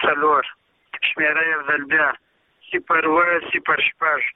4 شمېره یو ځل بیا 0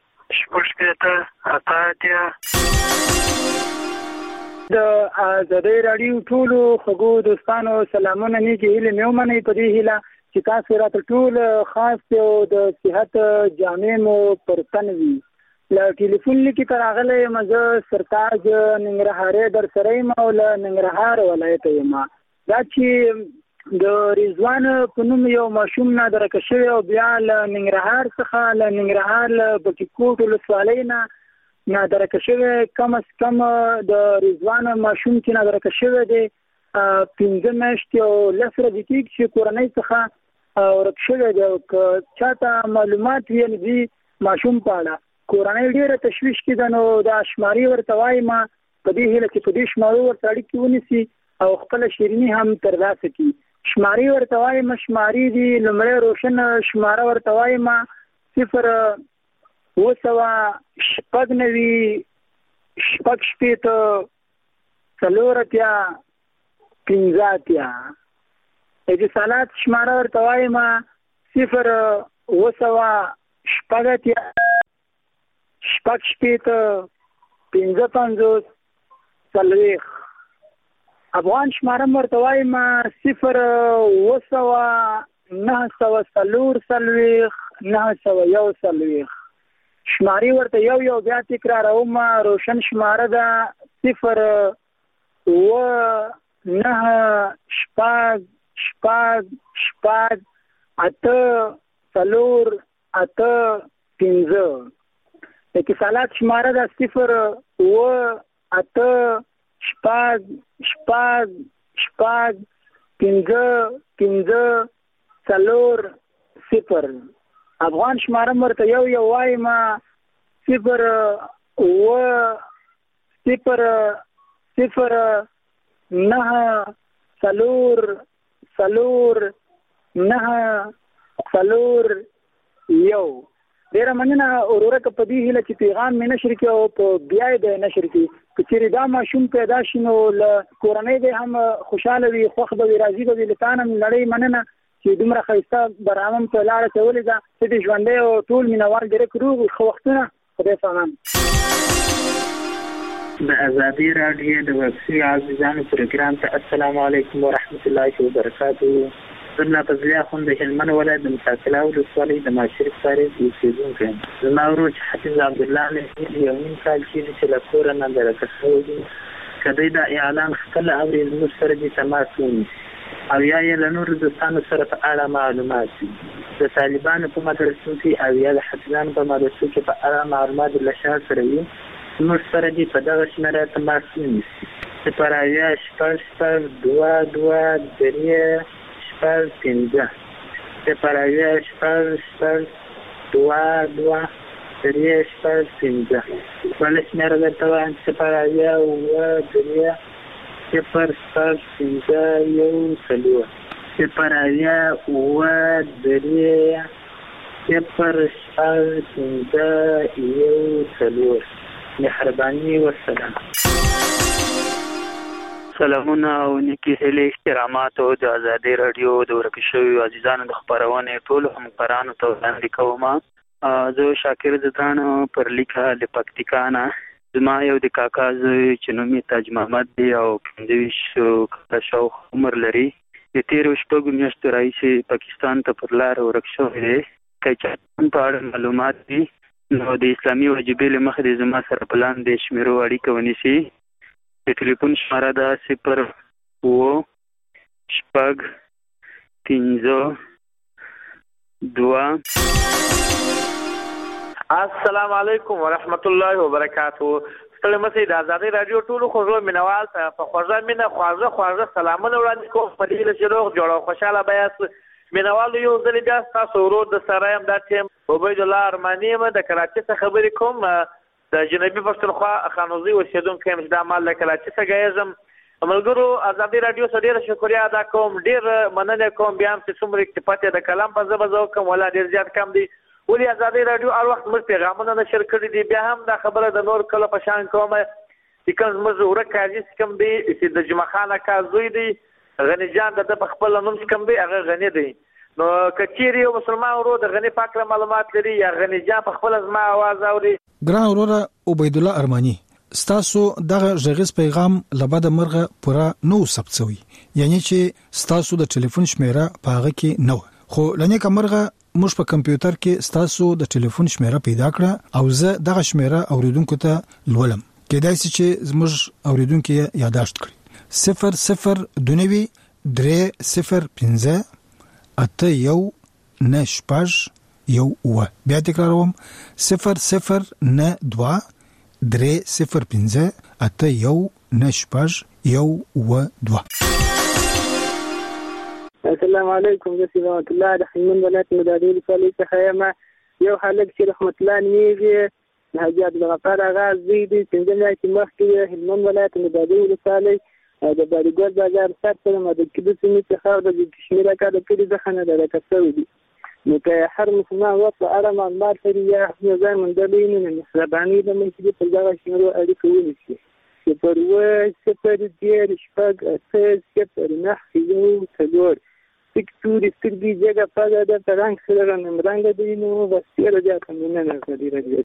د آزادۍ راډیو ټولو خوږو دوستانو سلامونه نیکې هیلې مې ومنئ په دې هیله چې تاسو راته ټول خاص یو د صحت جامع مو پر تن وي. له ټلیفون لیکې ته راغلی یم زه سرتاج ننګرهارۍ در سره یم او له ننګرهار ولایته یم. دا چې د رضوان په نوم یو ماشوم نادرکه شوی او بیا له ننګرهار څخه له ننګرهار له بټي-کوټ ولسوالۍ نه نادرکه شوی کم از کم د رضوان ماشوم چې نادرکه شوی دی 15 میاشتې او 10 ورځې کېږي چې کورنۍ څخه ورک شوی دی. او که چاته معلومات وي د ماشوم په اړه کورنۍ ډېره تشویش کې ده نو دا شمارې ورته وایم په دې هیله چې په دې شمارو ورته اړیکې ونیسي او خپله شیریني هم ترلاسه کړي. شمارې ورته وایم شمارې دي لومړی روشن شماره ورته وایم 0-9-6-8-4-15 اتصالات شماره ورته وایم 0-9-6-8-55 افغان شماره ورته وایم 0-9-4-9-9-1 شمارې ورته یو بیا تکراروم روشن شماره ده 0-9-6-8-4-8-15 اتصالات شماره ده 0-8-8-15-15-0 افغان شماره ورته یو وایم 0-0-9-4-9-1 ډیره مننه وروره که په دې هیله چې پیغام مې نشر کړي او په بیا یې د نشر کړي که چېرې دا ماشوم پیدا شي نو له کورنۍ به هم خوشحاله وي خوښ به وي راضي به وي له تا نه نړۍ مننه چې دومره ښایسته برنامه په لاره اچولې ده. زه دې ژوندی او ټول مینوال ډېرک روغ ښه وختونه خدای پامان. د ازادۍ راډیو د وفسي عزیزانو پروګرام ته السلام علیکم ورحمت الله وبرکاتو. زه نافضلي اخوند د هلمند ولایت د مساکله ولسوالۍ د ماشرف سارې اوسېدونکی یم. زما ورور چې حفیظ عبدالله نصیر یو نیم کال کېږي چې له کوره نندرکه شوی دی. که دی دا اعلان خپله اوري زموږ سره دې تماس ونیسي او یا یې له نورو دوستانو سره په اړه معلومات وي. د طالبانو په مدرسو کې او یا د حفیظانو په مدرسو کې په اړه معلومات له شا سره وي زموږ سره دې په دغه شمېره تماس ونیسي 0-8-6-2-2-3-5 0-8-6-2-2-3-5 بله شمېره درته وایم 0-8-3-0-5-1 0-8-3-0-5-1 مهرباني والسلام. سلامونه او نیکې هیلې احترامات او د ازادۍ راډیو د ورک شویو عزیزانو د خپرونې ټولو همکارانو ته وړاندې کوم. زه شاکر زدان پر لیکه له پکتیکا نه زما یو د کاکا زوی چې نوم یې تاج محمد دی او 25 کاله شاوخوا عمر لري. د تېرو شپږو میاشتو راهیسې پاکستان ته پر لاره ورک شوی دی. که چا په اړه معلومات دي نو د اسلامي وجیبې له مخې د زما سره په لاندې شمېرو اړیکه ونیسي. د ټلیفون شماره ده 0-9-6-5-2. السلام علیکم ورحمت الله وبرکاتو. ستړي مسئ د ازادۍ راډیو ټولو خوږو مینوال ته په خوږه مینه خواږه سلامونه وړاندې کوم. په دې هیله چې روغ جوړ او خوشحاله به یاست. مینوالو یو ځل بیا ستاسو ورور د سره یم دا ټیم عبیدالله ارماني یم د کراچۍ څخه خبرې کوم. د جنوبي پښتونخوا خانوزي اوسېدونکی یم چې دا مال د کراچۍ څخه ګیږم. ملګرو ازادۍ راډیو څخه ډېره شکریه ادا کوم. ډېر مننه کوم بیا هم چې څومره اکتفا د کلام په ژبه زه وکړم ولا ډېر زیات کم دی. ولې ازادۍ راډیو هر وخت موږ پیغامونه نشر کړي دي. بیا هم دا خبره د نور کله په شان کومه چې کوم زموږ ورک قاضي کوم دی چې د جمعه خان اکا زوی دی غني جان د په خپل نوم کوم دی هغه غني دی. نو کچیر یو مسلمان ورو د غنی پاک معلومات لري یا غنی جان په خپل ازما आवाज اوري. ګران وروره عبید الله ارمانی، ستاسو دغه ژغیز پیغام لبد مرغه پورا نو ثبت شوی، یعنی چې ستاسو د ټلیفون شمیره پاغه کې نو، خو لنیک مرغه موږ په کمپیوټر کې ستاسو د ټلیفون شمیره پیدا کړه او زه دغه شمیره اوریدونکو ته لولم. کېدای شي چې زموږ اوریدونکو یاداشت کړي. 00923050 81 9 بیا تکراروم 00923050 81 9 السلام علیکم. زه رحمت الله د حلمند ولایت مدادي ولسوالۍ څخه یم. یو هلک چې رحمت الله نومیږي د حاجي عبدالغفار اغا زوی دی. 15 میاشتې مخکې هلمند ولایت مدادي ولسوالۍ د باریګل بازار سر سره د کیدو سیمې څخه د کشمیر اکاډ کلي څخه نه درکه شوی دی. نو که هر مسلمان وخت په اړه معلومات لري یا ځای موندلی نه مهرباني د مسجد په دغه شمیرو اړیکه ونیسي. 0802809 سکتوري سترګې جګه پاده د رنګ سره نمرنګ دی. نو وسیله د قانون نه غوډي.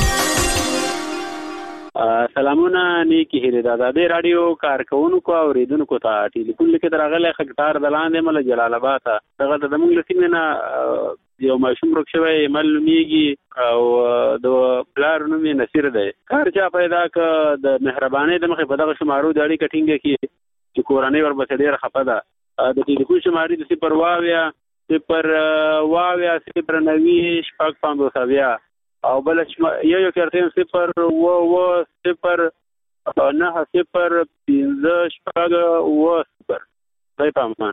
سلامونه نیکی هیله د آزادۍ رادیو کارکونکو او اوریدونکو ته ټلیفون لیکه درغله خکټار د لاندې مل جلال آباد دغه د موږ لسینه نه یو ماشوم روک شوی مل میږي او د پلار نوم نصیر دی. کار چا پیدا ک د مهرباني د مخې په دغه شمارو د اړیکه ټینګه کی چې کورنۍ وربته ډیر خپه ده. د ټلیفون شمارې د 0 او بل یو کارتین 0909050 دای پامان.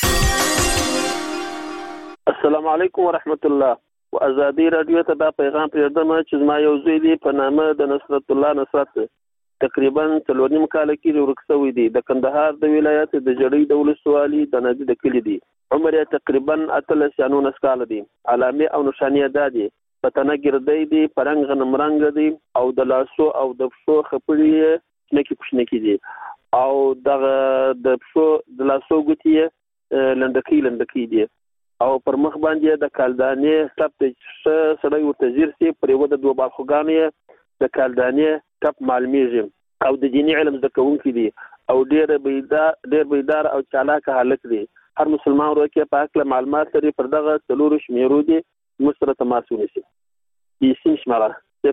السلام علیکم ورحمت الله. و آزادی رادیو ته دا پیغام پرېږدم چې زما یو زوی دی په نامه د نصرت الله نصرت تقریبا 4 کال کې ورک شوی دی. د کندهار د ولایت د جړۍ د ولسوالۍ د نادي د کلی دی. عمر یې تقریبا 19 کال دی. علامه او نشانه ده دي پتنه ګردې دي پرنګ غنم رنگ دي او د لاسو او د پښو خپړې نکی پښنکی دي او د پښو د لاسو ګوتې لندکی دي او پر مخ باندې د کالدانې ټپ سړی ورته زیر سي پر یو د دوه باخوګانې د کالدانې ټپ معلومیږي او د دیني علم زده کوونکي دي او ډېر بيدار او چالاک هلک دي. هر مسلمان ورکه په اړه معلومات لري پر دغه څلور شمیرو دي مصر تماس ونیسي. اسم شماره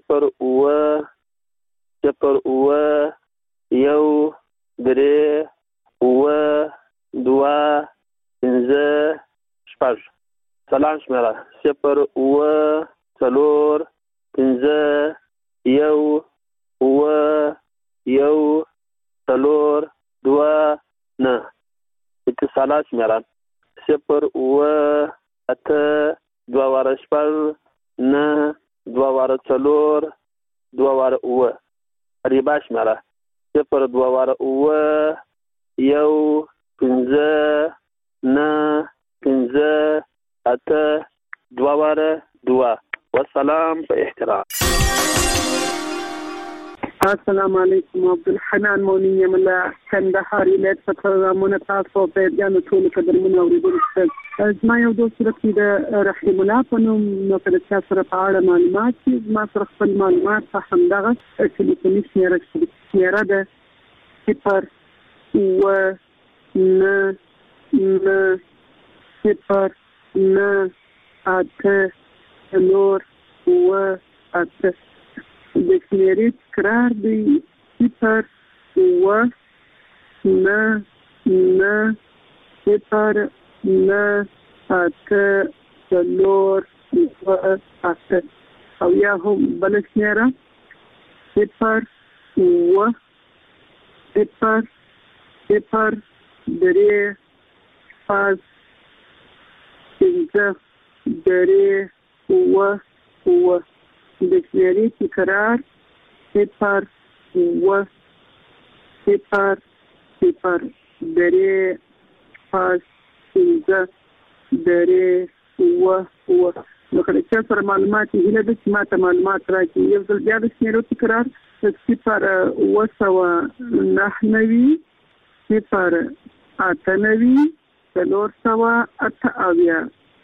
0 سلام شماره 0 اتصالات شماره 0 ریبا شماره 0 والسلام په احترام. السلام علیکم. عبدالحنان مونی یم له کندهار ولایت څخه پروګرامونه تاسو په ځان ټول قدرمن اوریدونکو زما یو دوست رکی د رحیم الله په نوم نو کله چې سره په اړه معلومات چې ما سره خپل معلومات په همدغه ټلیفوني شمیره ده 0 د شمیرې تکرار دی 0 او یا هم بل شمیره 0 د شمیرې تکرار 0 نو کله چې سره معلومات هیله د چې ماته معلومات راکړي یو ځل بیا د شمیرو تکرار 0 0 498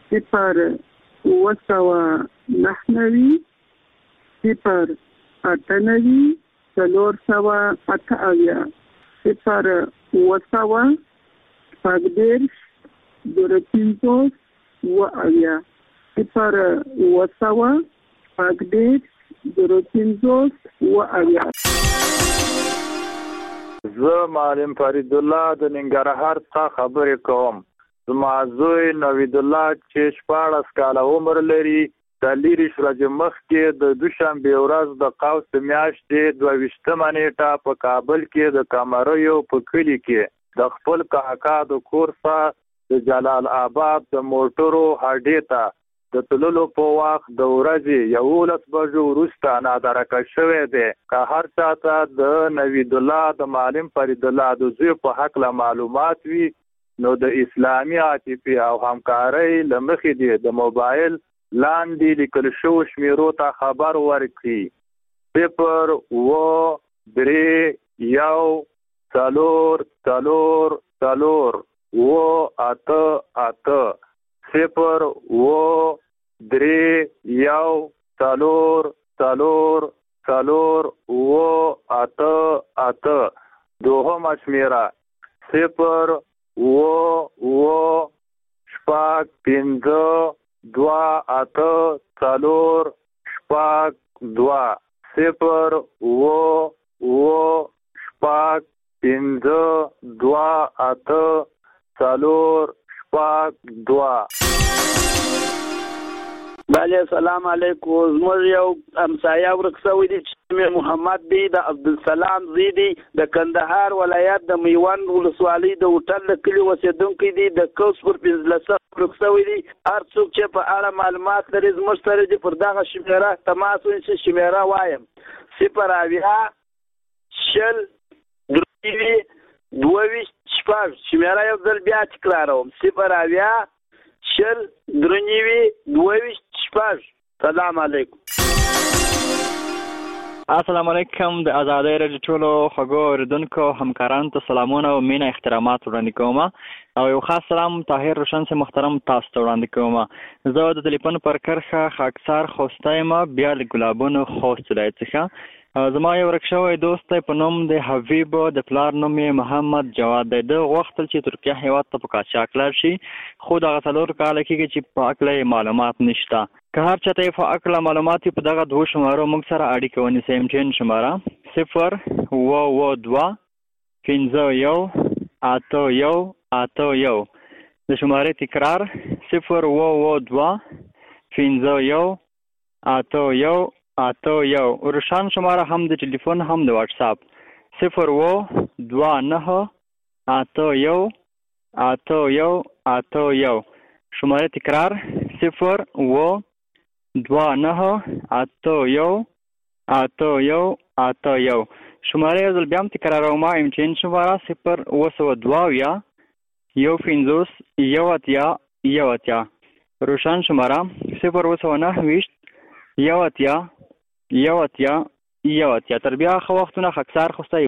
0 0 اټنوي 480 0 وسوا پاګدیر دورتینتوس و اویا 0 وسوا پاګدیر دورتینتوس و اویا. زه معلم فرید الله د ننګرهار څخه خبرې کوم. زما زوی نوید الله چې 14 کاله عمر لري د لیری شرج مخ کې د دوشنبه ورځ د قوس میاشتې 22 نیټه په کابل کې د کمریو په کلی کې د خپل کاکا د کور څخه د جلال آباد د موټرو هډې ته د تللو په وخت د ورځې 11 بجو وروسته نادرکه شوی دی. که هر چاته د نوید الله د معلم فرید الله د زوی په حق له معلومات وي نو د اسلامي عاطفي او همکارۍ له مخې دی د موبایل لاندې لیکل شو شمیرو ته خبر ورکړي 0 3 1 4 4 4 8 8 0 3 1 4 4 4 8 8 دوهم شمیره 0 شپږ 5 2 8 4 شپږ 2 0 شپږ 5 2 8 4 شپږ 2. بله السلام علیکم. زموږ یو همسایه ورکسوی دی چې محمد دی د عبدالسلام زی دی د کندهار ولایت د میوند ولسوالۍ د هوټل د کلي اوسېدونکی دی د کوس پر 15 ورکسوی دی. هر څوک چې په اړه معلومات لري زموږ سره دی پر دغه شمیره تماس ونیسي. شمیره وایم 0 اویا 0 3 2 شپږ. شمیره یو ځل بیا تکراروم 0 اویا 0 3 2 شپږ. سلام علیکم. السلام علیکم. د آزادۍ رادیو ټولو خوږو اورېدونکو همکارانو ته سلامونه او مینه احترامات وړاندې کوم او یو خاص سلام طاهر روشن سے محترم تاسو ته وړاندې کوم. زه د ټلیفون پر کرښه خاکسار خوستی یم بیا د ګلابونو خوست ولایت څخه. زما یو ورک شوی دوست دی په نوم د حبیب د پلار نوم یې محمد جواد دی. د غوښتل چې ترکیه هیواد ته په قاچاق لاړ شي خو دغه 4 کاله کېږي چې په هکله معلومات نشته. که هر چاته یې په هکله معلومات په دغه 2 شمارو موږ سره اړیکه ونیسئ. MTN شماره 0 2 51 81 81. د شمارې تکرار 0 2 51 81 81. روشن شماره هم د ټلیفون هم د واتس اپ 0 2 9 81 81 81. شماره تکرار 0 2 9 81 81 81. شماره یو ځل بیا هم تکراروم. MTN شماره 0 2 1 50 1 روشن شماره 0 9 1 تر بیا خو وختونه خاکسار خوسته.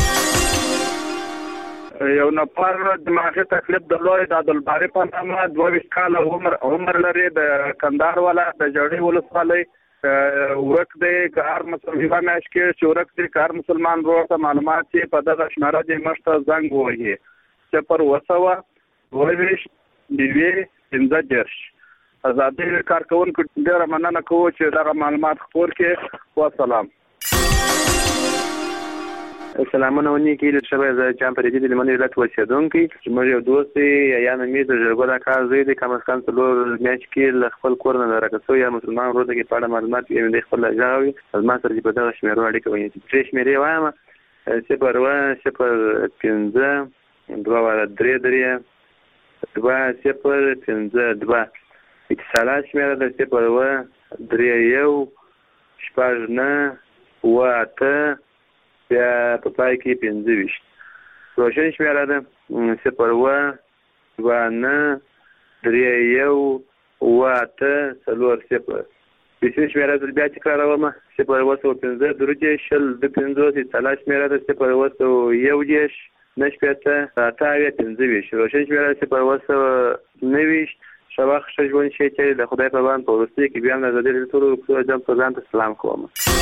یو نفر دماغي تکلیف درلود د عبدالباری په نامه 22 کاله عمر لري د کندهار ولایت د جوړي ولسوالۍ ورک دی. کار مسلمان میاشت کې چې ورک دی کار مسلمان ورته معلومات چې په دغه شماره د مشته زنګ وهي 0 2 15 آزادۍ کارکونکو ډېره مننه کوو چې دغه معلومات خپور کړي. والسلام. سلامونه ونی کې د شبه ز چم پرې دي لمنې ولایت اوسېدونکي چې موږ یو دوست یا نمې د جرګو د کار زوی د کم از کم څلور میاشتې کې خپل کور نه راکسو یا مسلمان ورته کې پاړه معلومات یې د خپل ځاوي از ما سره په دغه شمیرو اړیکه ونیسي. چې شمیرې وایم 0 2 3 2 0 5 2 اتصالات شمیره د 0 3 1 شپږ 9 8 بیا په پای کې 25. روشن شمیره ده 0 2 9 3 1 8 0. بیسې شمیره د بیا تکراروم 0 15 درجه شل د 50 اتصالات شمیره ده 0 1 نشپته 8 15. روشن شمیره 0 9 شبخ ژوند شي چې د خدای په باندې په ورسته کې بیا نه زده ټول ټول جام په ځان ته سلام کوم.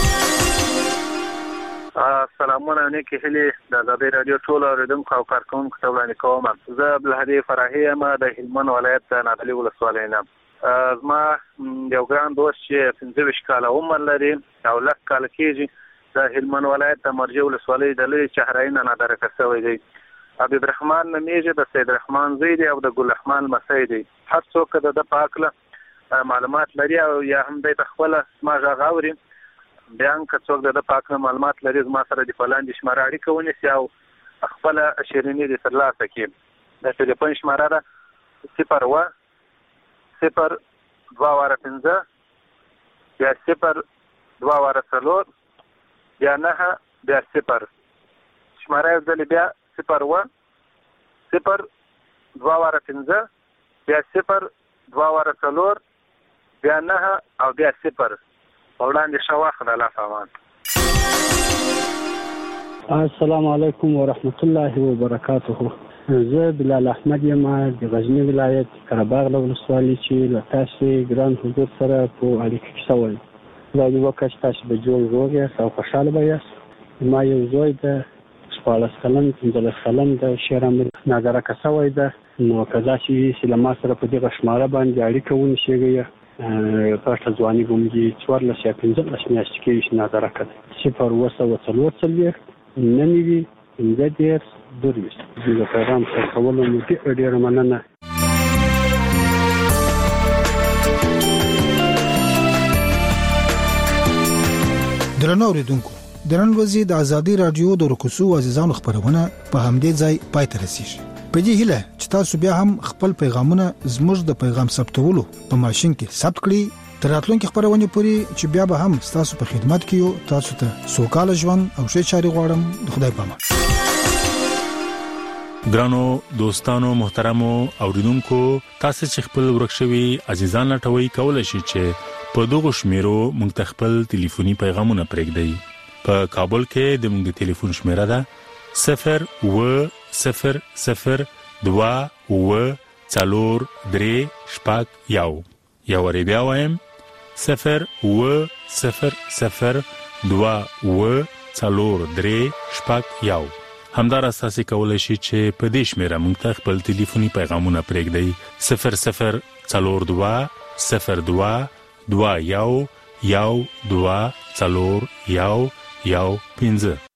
سلامونه نیکی هلي د آزادۍ رادیو ټول اوریدونکو او کارکونکو ته وړاندې کوم. زه عبدالهادي فرحي یم د هلمند ولایت نادعلي ولسوالۍ نه. زما یو ګران دوست چې 25 کاله عمر لري او لږ کاله کېږي د هلمند ولایت د مرجع ولسوالۍ د لوی چهرایي نه نادرکه شوی دی. عبدالرحمن نومیږي، د سید رحمان زوی دی او د ګلرحمان لمسی دی. هر څوک د ده په هکله معلومات لري او یا هم دی په خپله زما غږ اوري، بیا هم که څوک د ده په هکله معلومات لري زما سره د په لاندې شماره اړیکه ونیسي او خپله شیریني دې ترلاسه کړي. د ټلیفون شماره ده 0-2-5 بیا 0-2-4 بیا 9-0. شماره یو ځلې بیا 0-2-5 بیا 0-2-4 بیا 9 او بیا 0. وړاندې ښه وخت د الله په امان. السلام علیکم ورحمت الله وبرکاته. زه بلال احمد یم د غزنی ولایت قرهباغ ولسوالۍ چې له تاسو ګران حضور سره په اړیکه کې شوی. دا یو وخت تاسو به جوړ روغ او خوشاله یاست. ما یو زوی د 14 کلن 15 کلن د شهر امیر نادرکه شوی ده. نو کدا چې لما سره په دغه شماره باندې اړیکه ونشيږي پښه ځواني ګمږي 14-15 میاشتې کې نادرکه 0-2-4 ننوي اندر درويش د پیغام سره کولو مو ډېر مننه. درنو اوریدونکو، درن ورځې د آزادۍ رادیو د رکوسو عزیزانو خبرونه په همدې ځای پای ته رسیږي. په دې هیله چې تاسو بیا هم خپل پیغامونه زموږ د پیغام ثبتولو په ماشين کې ثبت کړئ. تر راتلونکي خبرونه پورې چې بیا به هم تاسو په خدمت کې یو. تاسو ته سوکاله ژوند او ښه چاري غواړم. د خدای په امان. ګرانو دوستانو محترمو اوریدونکو، تاسو چې خپل ورکشوي عزیزان لټوي کولای شئ چې په دغه شمیرو موږ خپل ټلیفوني پیغامونه پرېږدئ. په کابل کې د موږ ټلیفون شمیره ده 0-0-0-2-4-3-1. یا وربیا وایم 0-0-0-2-4-3-1. همدار اساسي کولای شي چې په دې شمیره موږ ته خپل ټلیفوني پیغامونه پرېږدئ 0-0-02-02-21-1-2-4-1-1-5.